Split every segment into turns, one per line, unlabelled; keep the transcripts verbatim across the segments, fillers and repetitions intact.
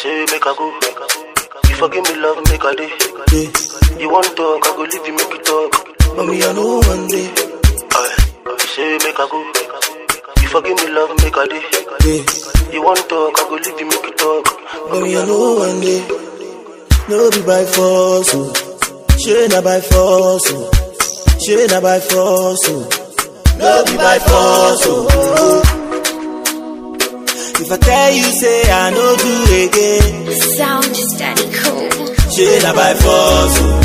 say make I go. You forgive me, love, make I day. Yeah. You want talk, I go leave you, make you talk. But me, I know one day. You say make I go. You forgive me, love, make I day. Yeah. You want talk, I go leave you, make you talk. But me, I know one day. No be by force, oh. She not by force, oh. She not by force, oh. No be by force, oh. If I tell you, say I no do again.
Sound just daddy cool.
She not by force, oh.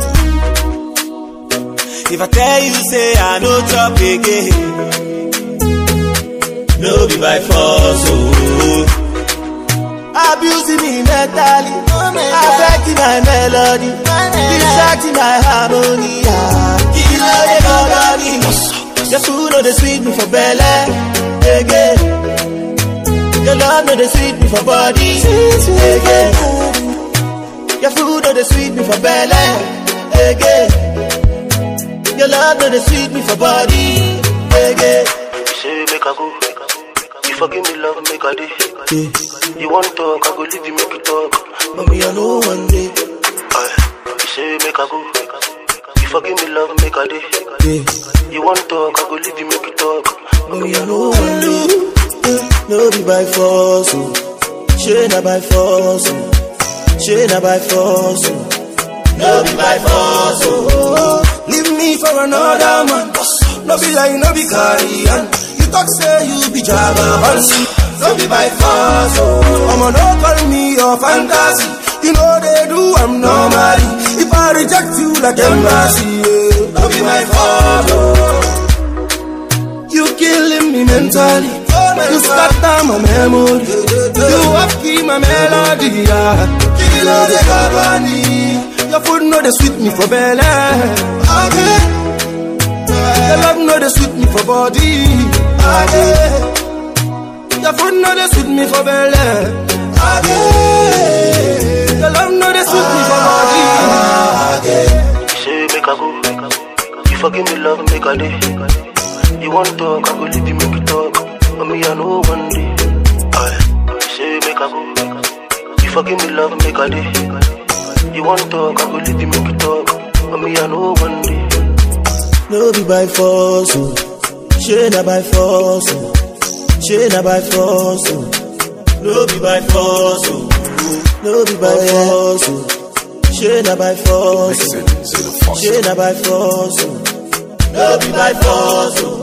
If I tell you, say I no chop again. No be by force, oh. Abusing me mentally, affecting my melody, distracting my harmony. You know they go down me. Your food know they sweet me for belly, again. Your love know they sweet me for body, again. Your food know they sweet me for belly, again. Your love know they sweet me for body, again. You say make I go. You forgive me, love, make a day. Yeah. You want talk, I go leave you, make you talk. But me, I know one day. You say make I go. You forgive me, love, make a day. Yeah. You want talk, I go leave you, make you talk. But me, I know one day. Yeah. No be by force, oh. She not by force, oh. She not by force, oh. No be by force, oh. Leave me for another man. No be like, no be carrying. Talk say you be Java, don't be by force, oh. I'ma no call me your fantasy. You know they do, I'm normally. If I reject you like embassy, yeah. Don't be my fault, oh. You killing me mentally. You scatter my memory. You have key my melody, yeah. Kill all the company. Your food know they sweet me for belly, okay. Your love know they sweet me for body, okay. Your food know they sweet me for belly, okay. Your love know they sweet me for body, okay. You say make I go. You forgive me, love, make a day. You want talk, I go leave you, make you talk. But me, I know one day. You say make I go. You forgive me, love, make a day. You want talk, I go leave you, make you talk. But me, I know one day. No be by force, oh. She not by force, oh. She not by force, oh. No be by force, oh. No be by force, oh. She not by force, oh. She not by force, oh. No be by force, oh.